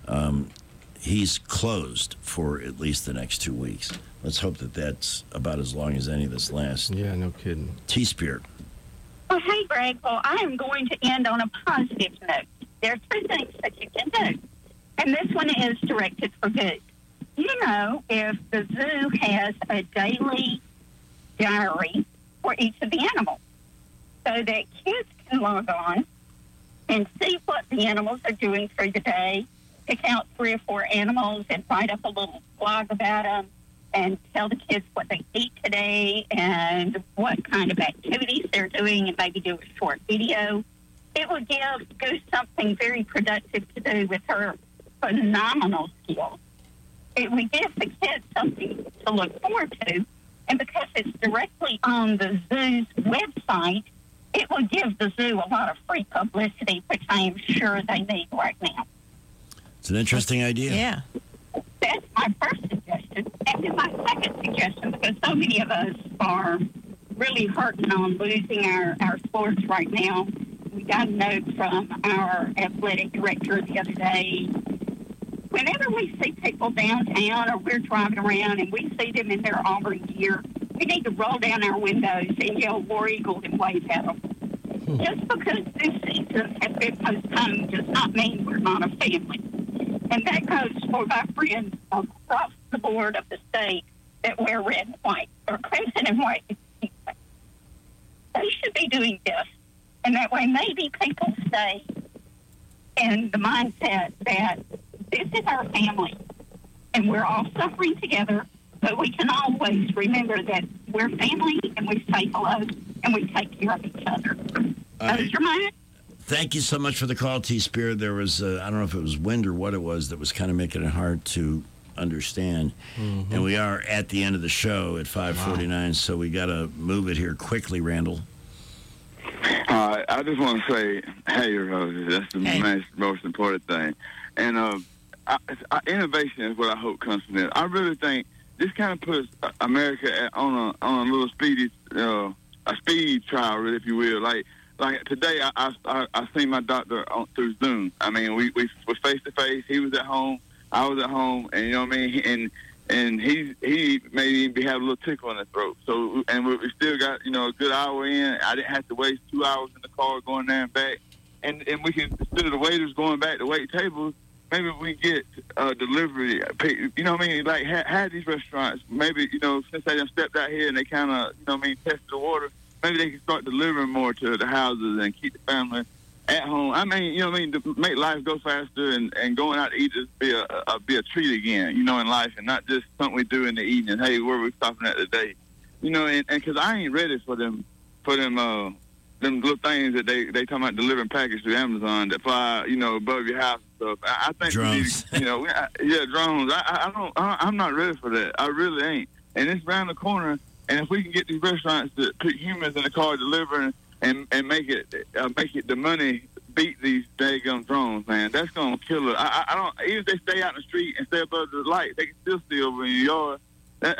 S3: He's closed for at least the next 2 weeks. Let's hope that that's about as long as any of this lasts.
S4: Yeah, no kidding.
S3: T-Spirit.
S7: Well, hey, Greg. Well, I am going to end on a positive note. There are 2 things that you can do, and this one is directed for good. You know, if the zoo has a daily diary for each of the animals so that kids can log on and see what the animals are doing through the day, pick out 3 or 4 animals and write up a little blog about them and tell the kids what they eat today and what kind of activities they're doing and maybe do a short video. It will give Goose something very productive to do with her phenomenal skills. It will give the kids something to look forward to, and because it's directly on the zoo's website, it will give the zoo a lot of free publicity, which I am sure they need right now.
S3: It's an interesting idea.
S1: Yeah.
S7: That's my first suggestion. And then my second suggestion, because so many of us are really hurting on losing our sports right now. We got a note from our athletic director the other day. Whenever we see people downtown or we're driving around and we see them in their Auburn gear, we need to roll down our windows and yell War Eagle and wave at them. Just because this season has been postponed does not mean we're not a family. And that goes for my friends across the board of the state that wear red and white, or crimson and white. They should be doing this. And that way maybe people stay in the mindset that this is our family and we're all suffering together, but we can always remember that we're family and we say hello and we take care of each other. Those are mine.
S3: Thank you so much for the call, T-Spirit. There was, I don't know if it was wind or what it was, that was kind of making it hard to understand. Mm-hmm. And we are at the end of the show at 5:49, so we got to move it here quickly, Randall.
S13: I just want to say, hey, Roses, that's the most important thing. And innovation is what I hope comes from this. I really think this kind of puts America on a little speedy, a speed trial, really, if you will. Like today, I seen my doctor through Zoom. I mean, we were face to face. He was at home, I was at home, and you know what I mean. And he may even have a little tickle in his throat. So, and we still got a good hour in. I didn't have to waste 2 hours in the car going there and back. And we can, instead of the waiters going back to wait tables, maybe we get delivery. You know what I mean? Like had these restaurants, maybe since they done stepped out here and they kind of tested the water. Maybe they can start delivering more to the houses and keep the family at home. I mean, to make life go faster and going out to eat is be a treat again, in life, and not just something we do in the evening. Hey, where are we stopping at today? And because I ain't ready for them little things that they talking about delivering packages through Amazon that fly, above your house and stuff. I think drones. Drones. I'm not ready for that. I really ain't. And it's around the corner. And if we can get these restaurants to put humans in the car delivering and make it the money beat these daggum drones, man, that's gonna kill it. I don't, even if they stay out in the street and stay above the light, they can still see over in your yard.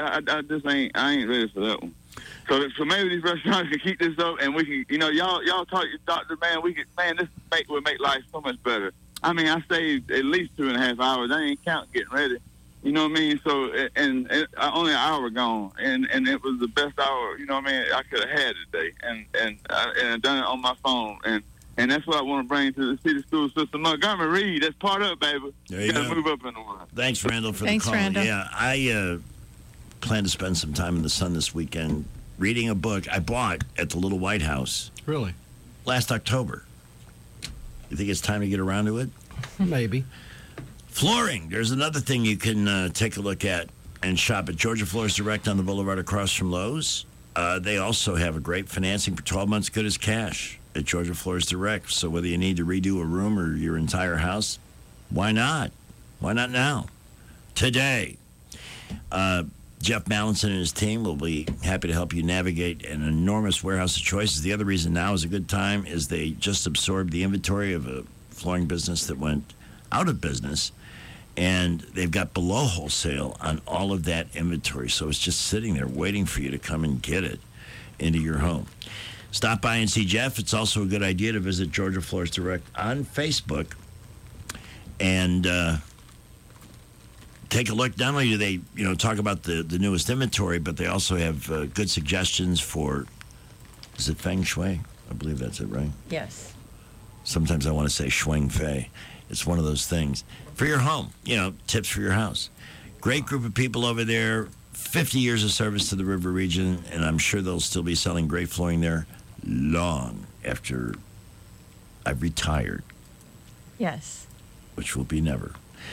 S13: I ain't ready for that one. So maybe these restaurants can keep this up, and we can, y'all talk to your doctor, man. This would make life so much better. I mean, I saved at least 2.5 hours. I ain't counting getting ready. You know what I mean? So, and only an hour gone, and it was the best hour, I could have had today, and I done it on my phone, and that's what I want to bring to the city school system. Montgomery Reed, that's part of it, baby.
S3: There you go.
S13: Move up in the world.
S3: Thanks, Randall, for the call.
S1: Randall.
S3: Yeah, I plan to spend some time in the sun this weekend reading a book I bought at the Little White House.
S4: Really?
S3: Last October. You think it's time to get around to it?
S4: Maybe.
S3: Flooring. There's another thing you can take a look at and shop at Georgia Floors Direct on the boulevard across from Lowe's. They also have a great financing for 12 months, good as cash at Georgia Floors Direct. So whether you need to redo a room or your entire house, why not? Why not now? Today. Jeff Mallinson and his team will be happy to help you navigate an enormous warehouse of choices. The other reason now is a good time is they just absorbed the inventory of a flooring business that went out of business, and they've got below wholesale on all of that inventory. So it's just sitting there waiting for you to come and get it into your home. Stop by and see Jeff. It's also a good idea to visit Georgia Floors Direct on Facebook and take a look. Not only do they, talk about the newest inventory, but they also have good suggestions for, is it Feng Shui? I believe that's it, right?
S1: Yes.
S3: Sometimes I want to say Schwing Fei. It's one of those things. For your home, tips for your house. Great group of people over there, 50 years of service to the River region, and I'm sure they'll still be selling great flooring there long after I've retired.
S1: Yes.
S3: Which will be never.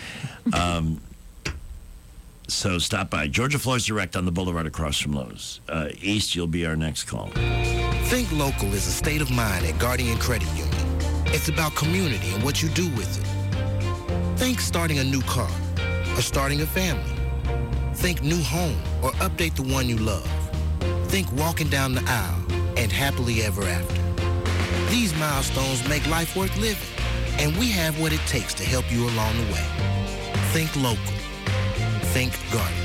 S3: So stop by. Georgia Floors Direct on the boulevard across from Lowe's. East, you'll be our next call.
S14: Think local is a state of mind at Guardian Credit Union. It's about community and what you do with it. Think starting a new car or starting a family. Think new home or update the one you love. Think walking down the aisle and happily ever after. These milestones make life worth living, and we have what it takes to help you along the way. Think local. Think Guardian.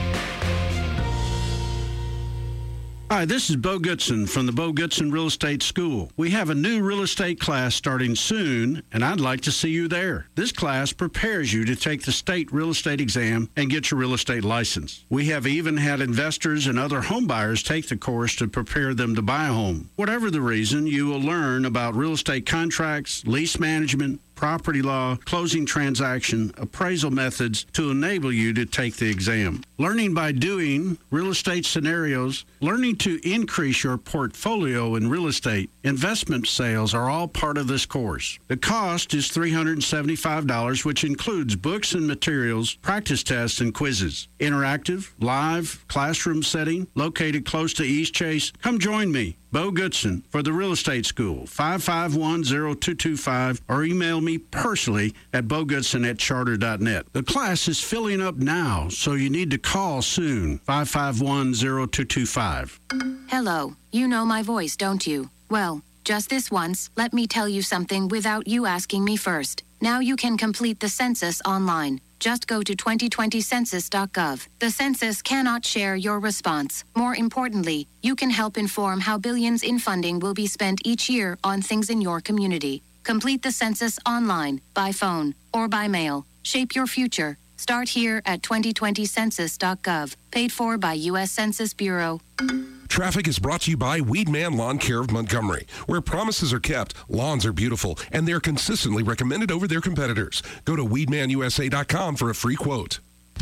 S16: Hi, this is Bo Goodson from the Bo Goodson Real Estate School. We have a new real estate class starting soon, and I'd like to see you there. This class prepares you to take the state real estate exam and get your real estate license. We have even had investors and other home buyers take the course to prepare them to buy a home. Whatever the reason, you will learn about real estate contracts, lease management, property law, closing transaction, appraisal methods to enable you to take the exam. Learning by doing, real estate scenarios, learning to increase your portfolio in real estate, investment sales are all part of this course. The cost is $375, which includes books and materials, practice tests, and quizzes. Interactive, live, classroom setting, located close to East Chase. Come join me, Bo Goodson, for the Real Estate School, 551-0225, or email me personally at bogoodson@charter.net. The class is filling up now, so you need to call soon, 551-0225.
S17: Hello, you know my voice, don't you? Well, just this once, let me tell you something without you asking me first. Now you can complete the census online. Just go to 2020census.gov. The census cannot share your response. More importantly, you can help inform how billions in funding will be spent each year on things in your community. Complete the census online, by phone, or by mail. Shape your future. Start here at 2020census.gov. Paid for by U.S. Census Bureau.
S6: Traffic is brought to you by Weedman Lawn Care of Montgomery, where promises are kept, lawns are beautiful, and they're consistently recommended over their competitors. Go to weedmanusa.com for a free quote.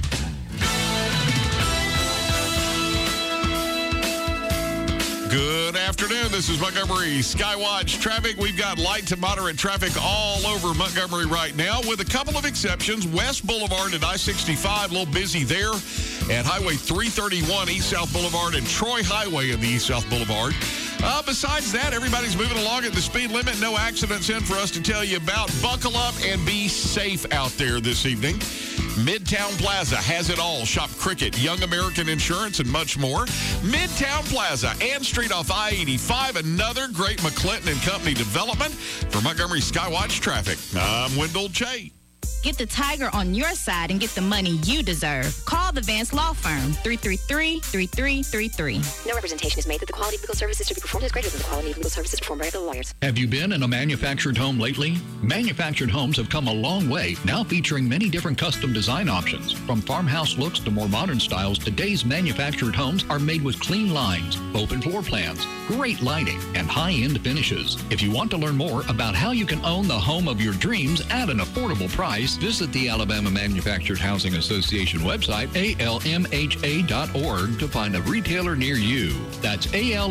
S18: Good afternoon. This is Montgomery Skywatch traffic. We've got light to moderate traffic all over Montgomery right now, with a couple of exceptions. West Boulevard and I-65, a little busy there. At Highway 331, East-South Boulevard, and Troy Highway in the East-South Boulevard. Besides that, everybody's moving along at the speed limit. No accidents in for us to tell you about. Buckle up and be safe out there this evening. Midtown Plaza has it all. Shop Cricket, Young American Insurance, and much more. Midtown Plaza, Ann Street off I-85, another great McClinton and Company development. For Montgomery Skywatch traffic, I'm Wendell Che.
S19: Get the tiger on your side and get the money you deserve. Call the Vance Law Firm, 333-3333.
S20: No representation is made that the quality of legal services to be performed is greater than the quality of legal services performed by other lawyers.
S21: Have you been in a manufactured home lately? Manufactured homes have come a long way, now featuring many different custom design options. From farmhouse looks to more modern styles, today's manufactured homes are made with clean lines, open floor plans, great lighting, and high-end finishes. If you want to learn more about how you can own the home of your dreams at an affordable price, service, visit the Alabama Manufactured Housing Association website, almha.org, to find a retailer near you. That's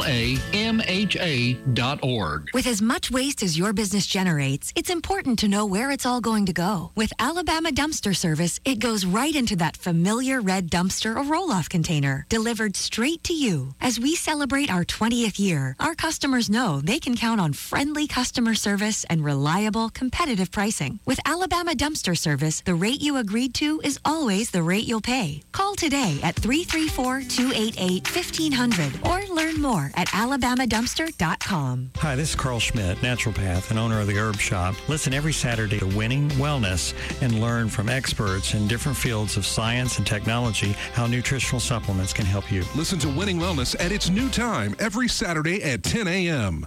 S21: alamha.org.
S10: With as much waste as your business generates, it's important to know where it's all going to go. With Alabama Dumpster Service, it goes right into that familiar red dumpster or roll-off container, delivered straight to you. As we celebrate our 20th year, our customers know they can count on friendly customer service and reliable, competitive pricing. With Alabama Dumpster Service, the rate you agreed to is always the rate you'll pay. Call today at 334-288-1500 or learn more at alabamadumpster.com.
S22: Hi, this is Carl Schmidt, naturopath and owner of the Herb Shop. Listen every Saturday to Winning Wellness and learn from experts in different fields of science and technology how nutritional supplements can help you.
S23: Listen to Winning Wellness at its new time every Saturday at 10 a.m.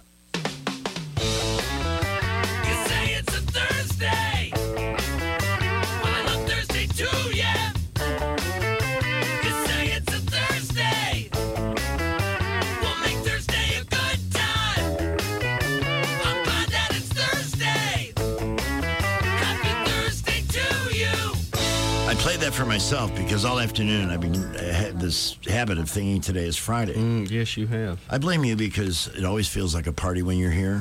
S3: That for myself because all afternoon I had this habit of thinking today is Friday.
S4: Yes, you have.
S3: I blame you because it always feels like a party when you're here.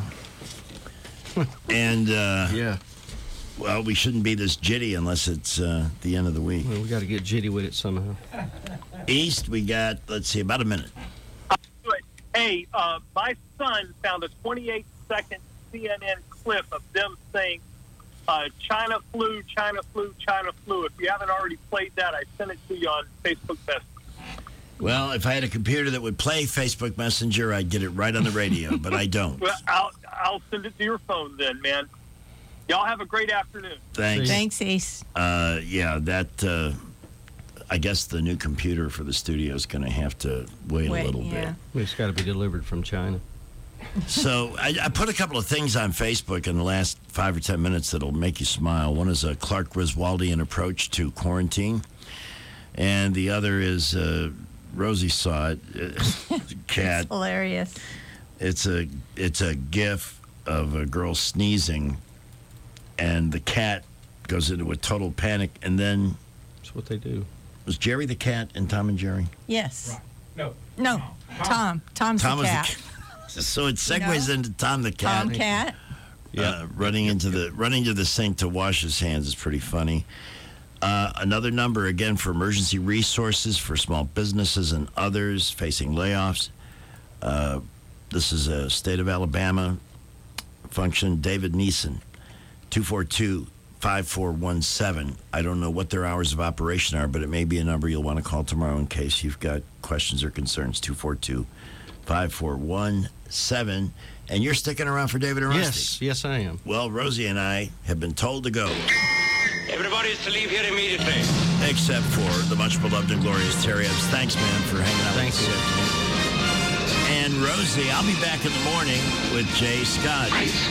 S3: And
S4: yeah,
S3: well, we shouldn't be this jitty unless it's the end of the week.
S4: Well, we got to get jitty with it somehow.
S3: East, we got, let's see, about a minute.
S24: Hey, my son found a 28-second CNN clip of them saying, China flu, China flu, China flu. If you haven't already played that, I sent it to you on Facebook Messenger.
S3: Well, if I had a computer that would play Facebook Messenger, I'd get it right on the radio, but I don't.
S24: Well, I'll send it to your phone then, man. Y'all have a great afternoon.
S3: Thanks.
S1: Thanks, Ace.
S3: Yeah, that, I guess the new computer for the studio is going to have to wait a little bit.
S4: It's got to be delivered from China.
S3: So I put a couple of things on Facebook in the last 5 or 10 minutes that'll make you smile. One is a Clark Griswoldian approach to quarantine, and the other is Rosie saw it. Cat.
S1: It's hilarious.
S3: It's a GIF of a girl sneezing, and the cat goes into a total panic, and then
S4: that's what they do.
S3: Was Jerry the cat in Tom and Jerry?
S1: Yes.
S24: Right.
S1: No. Tom. Tom's the cat.
S3: So it segues into Tom the cat.
S1: Tom cat.
S3: Running to the sink to wash his hands is pretty funny. Another number again for emergency resources for small businesses and others facing layoffs. This is a state of Alabama function. David Neeson, 242-5417. I don't know what their hours of operation are, but it may be a number you'll want to call tomorrow in case you've got questions or concerns. 242-5417. And you're sticking around for David and Rusty.
S4: Yes, I am.
S3: Well, Rosie and I have been told to go.
S25: Everybody is to leave here immediately.
S3: Except for the much beloved and glorious Terry Epps. Thanks, man, for hanging out with us. And Rosie, I'll be back in the morning with Jay Scott.